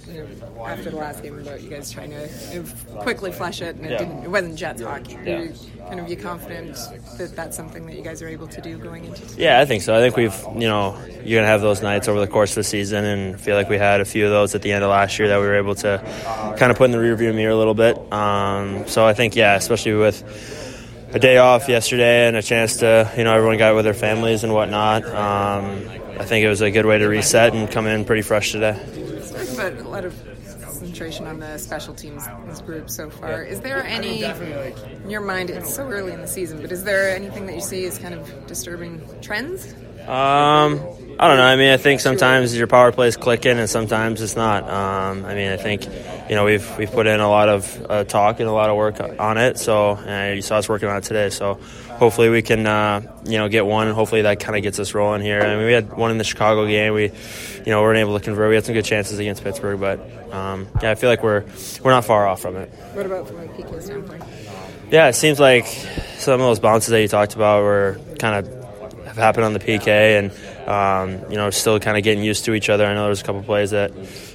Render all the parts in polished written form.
after the last game about you guys trying to quickly flush it, and it wasn't Jets hockey. Yeah. Are you confident that that's something that you guys are able to do going into today? Yeah, I think so. I think you're going to have those nights over the course of the season, and I feel like we had a few of those at the end of last year that we were able to kind of put in the rearview mirror a little bit. So I think, especially with a day off yesterday and a chance to, everyone got with their families and whatnot, I think it was a good way to reset and come in pretty fresh today. But a lot of concentration on the special teams in this group so far. Is there any, in your mind, it's so early in the season, but is there anything that you see as kind of disturbing trends? I don't know. I think sometimes your power play is clicking and sometimes it's not. I think, we've put in a lot of talk and a lot of work on it. So you saw us working on it today. So hopefully we can, get one. Hopefully that kind of gets us rolling here. We had one in the Chicago game. We, weren't able to convert. We had some good chances against Pittsburgh, but I feel like we're not far off from it. What about from a PK standpoint? Yeah, it seems like some of those bounces that you talked about were kind of have happened on the PK, and still kind of getting used to each other. I know there was a couple plays that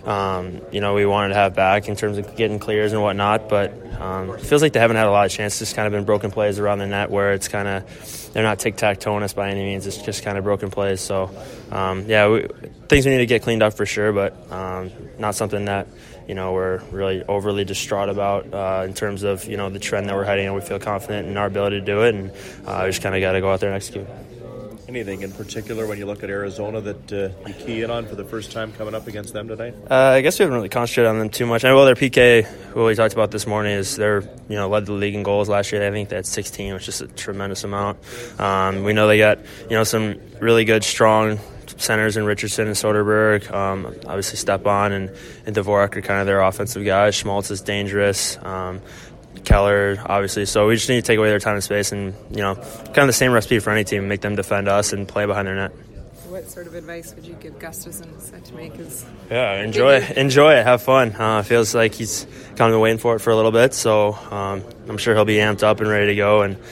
we wanted to have back in terms of getting clears and whatnot, but it feels like they haven't had a lot of chances. It's kind of been broken plays around the net where it's kind of they're not tic-tac-toe us by any means. It's just kind of broken plays. So things we need to get cleaned up for sure, but not something that we're really overly distraught about in terms of the trend that we're heading, and we feel confident in our ability to do it, and we just kind of got to go out there and execute. Anything in particular when you look at Arizona that you key in on for the first time coming up against them tonight? I guess we haven't really concentrated on them too much. Well, their PK, what we talked about this morning, is they're led the league in goals last year. I think they had 16, which is a tremendous amount. We know they got some really good, strong centers in Richardson and Soderberg. Obviously, Stepan and Dvorak are kind of their offensive guys. Schmaltz is dangerous. Keller, obviously. So we just need to take away their time and space and, kind of the same recipe for any team, make them defend us and play behind their net. What sort of advice would you give Gustafsson to make his... Yeah, enjoy it, have fun. Feels like he's kind of been waiting for it for a little bit, so I'm sure he'll be amped up and ready to go, and,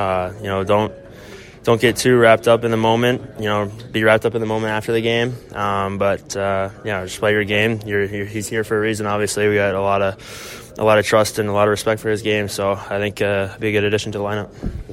don't get too wrapped up in the moment. Be wrapped up in the moment after the game. But just play your game. He's here for a reason. Obviously, we got a lot of trust and a lot of respect for his game. So I think it'd be a good addition to the lineup.